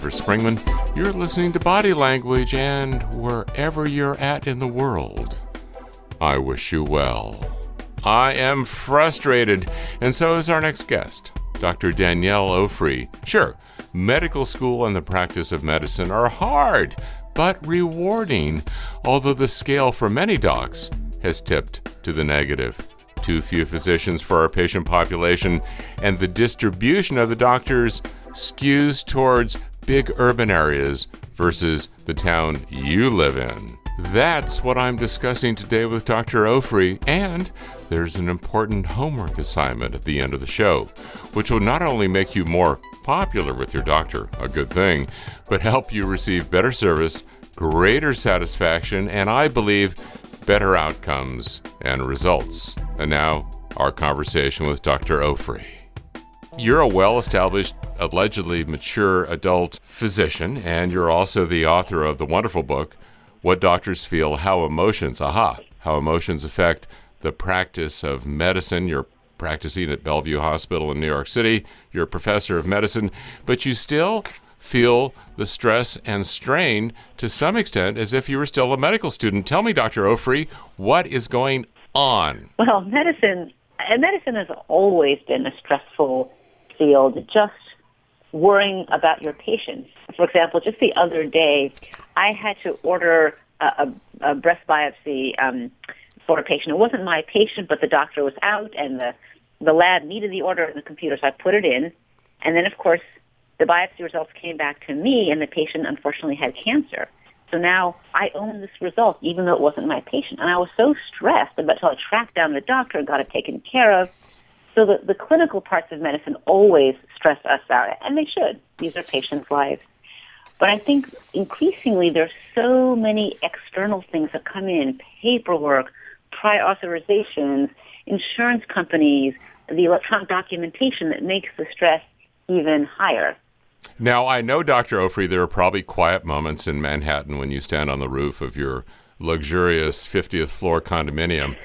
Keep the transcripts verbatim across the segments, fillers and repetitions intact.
Christopher Springman. You're listening to Body Language, and wherever you're at in the world, I wish you well. I am frustrated, and so is our next guest, Doctor Danielle Ofri. Sure, medical school and the practice of medicine are hard, but rewarding, although the scale for many docs has tipped to the negative. Too few physicians for our patient population, and the distribution of the doctors skews towards big urban areas versus the town you live in. That's what I'm discussing today with Doctor Ofri, and there's an important homework assignment at the end of the show, which will not only make you more popular with your doctor, a good thing, but help you receive better service, greater satisfaction, and I believe better outcomes and results. And now, our conversation with Doctor Ofri. You're a well-established, allegedly mature adult physician, and you're also the author of the wonderful book, What Doctors Feel, How Emotions, aha, How Emotions Affect the Practice of Medicine. You're practicing at Bellevue Hospital in New York City. You're a professor of medicine, but you still feel the stress and strain to some extent as if you were still a medical student. Tell me, Doctor Ofri, what is going on? Well, medicine, medicine has always been a stressful field, just worrying about your patients. For example, just the other day, I had to order a, a, a breast biopsy um, for a patient. It wasn't my patient, but the doctor was out, and the, the lab needed the order in the computer, so I put it in. And then, of course, the biopsy results came back to me, and the patient unfortunately had cancer. So now I own this result, even though it wasn't my patient. And I was so stressed about until I tracked down the doctor and got it taken care of. So the, the clinical parts of medicine always stress us out, and they should. These are patients' lives. But I think increasingly there's so many external things that come in, paperwork, prior authorizations, insurance companies, the electronic documentation that makes the stress even higher. Now, I know, Doctor Ofri, there are probably quiet moments in Manhattan when you stand on the roof of your luxurious fiftieth floor condominium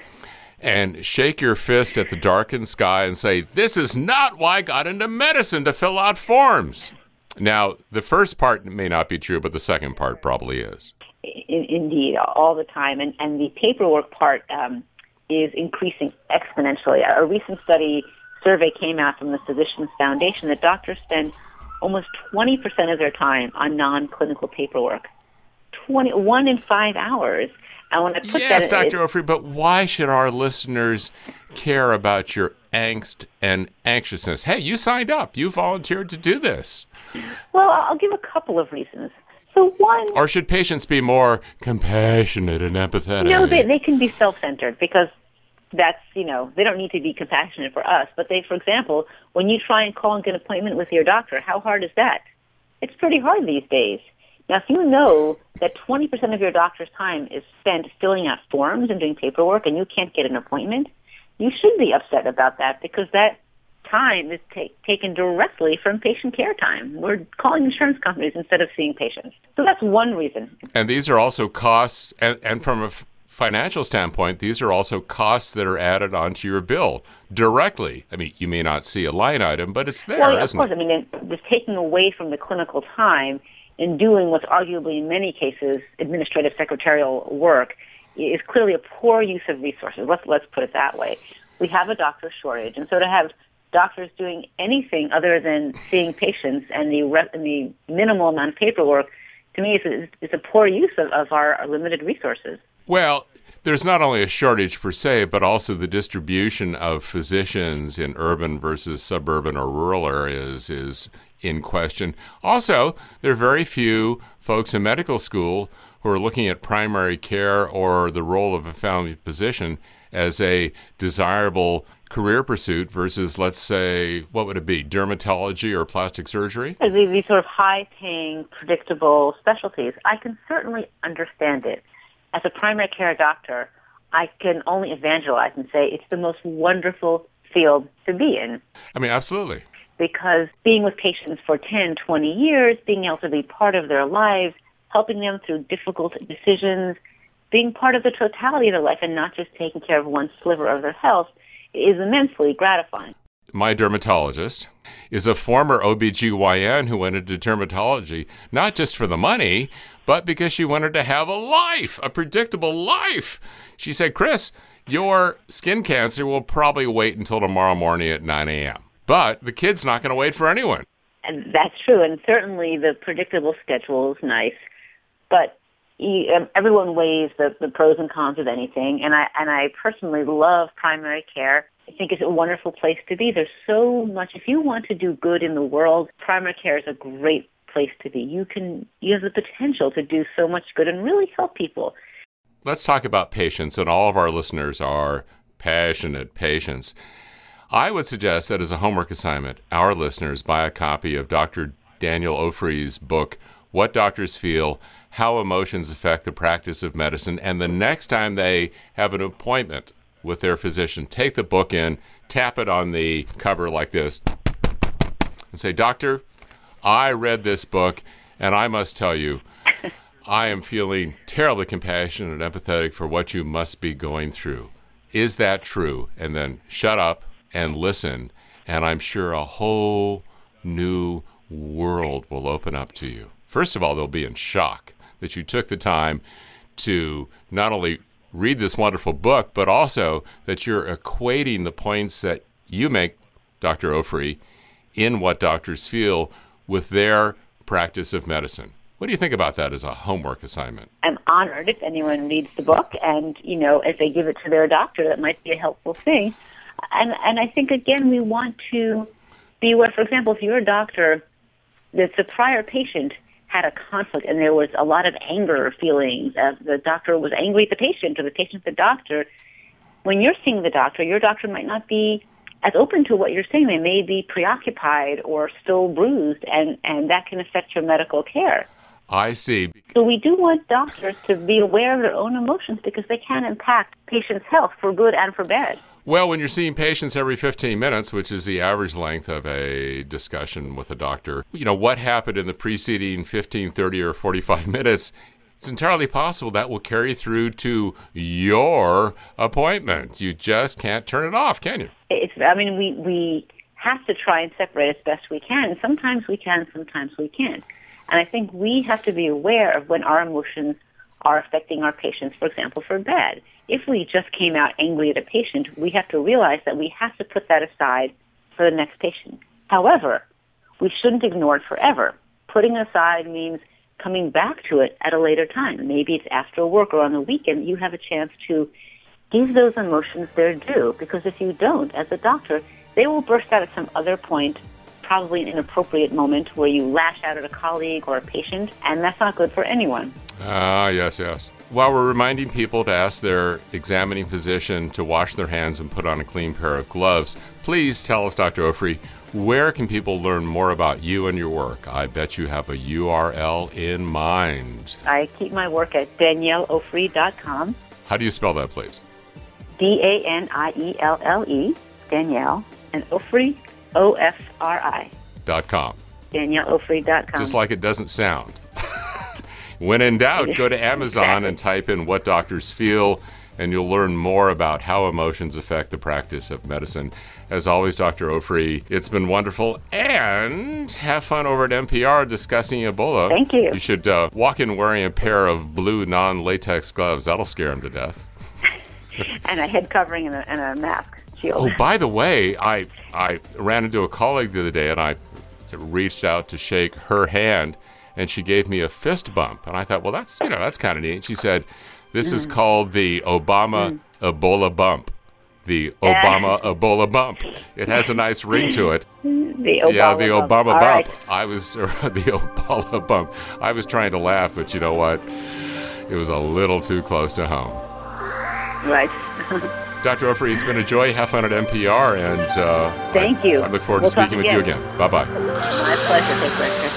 and shake your fist at the darkened sky and say, this is not why I got into medicine, to fill out forms. Now, the first part may not be true, but the second part probably is. Indeed, all the time. And, and the paperwork part um, is increasing exponentially. A recent study survey came out from the Physicians Foundation that doctors spend almost twenty percent of their time on non-clinical paperwork. twenty, one in five hours. And when I put yes, that in, Doctor Ofri, but why should our listeners care about your angst and anxiousness? Hey, you signed up. You volunteered to do this. Well, I'll give a couple of reasons. So one... Or should patients be more compassionate and empathetic? No, they, they can be self-centered because that's, you know, they don't need to be compassionate for us. But they, for example, when you try and call and get an appointment with your doctor, how hard is that? It's pretty hard these days. Now, if you know that twenty percent of your doctor's time is spent filling out forms and doing paperwork and you can't get an appointment, you should be upset about that because that time is ta- taken directly from patient care time. We're calling insurance companies instead of seeing patients. So that's one reason. And these are also costs, and, and from a f- financial standpoint, these are also costs that are added onto your bill directly. I mean, you may not see a line item, but it's there, well, yeah, isn't of course. it? I mean, it's taking away from the clinical time and doing what's arguably in many cases administrative secretarial work is clearly a poor use of resources. Let's let's put it that way. We have a doctor shortage, and so to have doctors doing anything other than seeing patients and the re- and the minimal amount of paperwork, to me, is a, is a poor use of, of our, our limited resources. Well, there's not only a shortage per se, but also the distribution of physicians in urban versus suburban or rural areas is in question. Also, there are very few folks in medical school who are looking at primary care or the role of a family physician as a desirable career pursuit versus, let's say, what would it be, dermatology or plastic surgery? These, these sort of high-paying, predictable specialties. I can certainly understand it. As a primary care doctor, I can only evangelize and say it's the most wonderful field to be in. I mean, absolutely. Because being with patients for ten, twenty years, being able to be part of their lives, helping them through difficult decisions, being part of the totality of their life and not just taking care of one sliver of their health is immensely gratifying. my dermatologist, is a former O B G Y N who went into dermatology, not just for the money, but because she wanted to have a life, a predictable life. She said, Chris, your skin cancer will probably wait until tomorrow morning at nine a.m. But the kid's not going to wait for anyone. And that's true. And certainly the predictable schedule is nice. But everyone weighs the, the pros and cons of anything. And I, and I personally love primary care. I think it's a wonderful place to be. There's so much. If you want to do good in the world, primary care is a great place to be. You can, you have the potential to do so much good and really help people. Let's talk about patients, and all of our listeners are passionate patients. I would suggest that as a homework assignment, our listeners buy a copy of Doctor Daniel Ofri's book, What Doctors Feel, How Emotions Affect the Practice of Medicine, and the next time they have an appointment with their physician, take the book in, tap it on the cover like this, and say, Doctor, I read this book, and I must tell you, I am feeling terribly compassionate and empathetic for what you must be going through. Is that true? And then shut up and listen, and I'm sure a whole new world will open up to you. First of all, they'll be in shock that you took the time to not only read this wonderful book, but also that you're equating the points that you make, Doctor Ofri, in What Doctors Feel with their practice of medicine. What do you think about that as a homework assignment? I'm honored if anyone reads the book, and, you know, if they give it to their doctor, that might be a helpful thing. And and I think, again, we want to be aware, for example, if you're a doctor, that's a prior patient had a conflict and there was a lot of anger feelings. Uh, the doctor was angry at the patient or the patient at the doctor. When you're seeing the doctor, your doctor might not be as open to what you're saying. They may be preoccupied or still bruised, and, and that can affect your medical care. I see. So we do want doctors to be aware of their own emotions because they can impact patients' health for good and for bad. Well, when you're seeing patients every fifteen minutes, which is the average length of a discussion with a doctor, you know, what happened in the preceding fifteen, thirty, or forty-five minutes, it's entirely possible that will carry through to your appointment. You just can't turn it off, can you? It's, I mean, we, we have to try and separate as best we can. Sometimes we can, sometimes we can't. And I think we have to be aware of when our emotions are affecting our patients, for example, for bad. If we just came out angry at a patient, we have to realize that we have to put that aside for the next patient. However, we shouldn't ignore it forever. Putting it aside means coming back to it at a later time. Maybe it's after work or on the weekend. You have a chance to give those emotions their due, because if you don't, as a doctor, they will burst out at some other point, probably an inappropriate moment where you lash out at a colleague or a patient, and that's not good for anyone. Ah, yes, yes. While we're reminding people to ask their examining physician to wash their hands and put on a clean pair of gloves, please tell us, Doctor Ofri, where can people learn more about you and your work? I bet you have a U R L in mind. I keep my work at danielle ofri dot com. How do you spell that, please? D A N I E L L E, Danielle, and Ofri, O F R I. Dot com. danielle ofri dot com. Just like it doesn't sound. When in doubt, go to Amazon and type in What Doctors Feel, and you'll learn more about how emotions affect the practice of medicine. As always, Doctor Ofri, it's been wonderful, and have fun over at N P R discussing Ebola. Thank you. You should uh, walk in wearing a pair of blue non-latex gloves. That'll scare him to death. And a head covering and a, and a mask shield. Oh, by the way, I I ran into a colleague the other day, and I reached out to shake her hand, and she gave me a fist bump. And I thought, well, that's, you know, that's kind of neat. She said, this mm. is called the Obama mm. Ebola bump. The Obama Ebola bump. It has a nice ring to it. The Obama yeah, the Obama bump. bump. Right. I was, or the Obama bump. I was trying to laugh, but you know what? It was a little too close to home. Right. Doctor Ofri, it's been a joy. Have fun at N P R. And uh, thank I, you. I look forward we'll to speaking with you again. Bye-bye. My pleasure. Take care.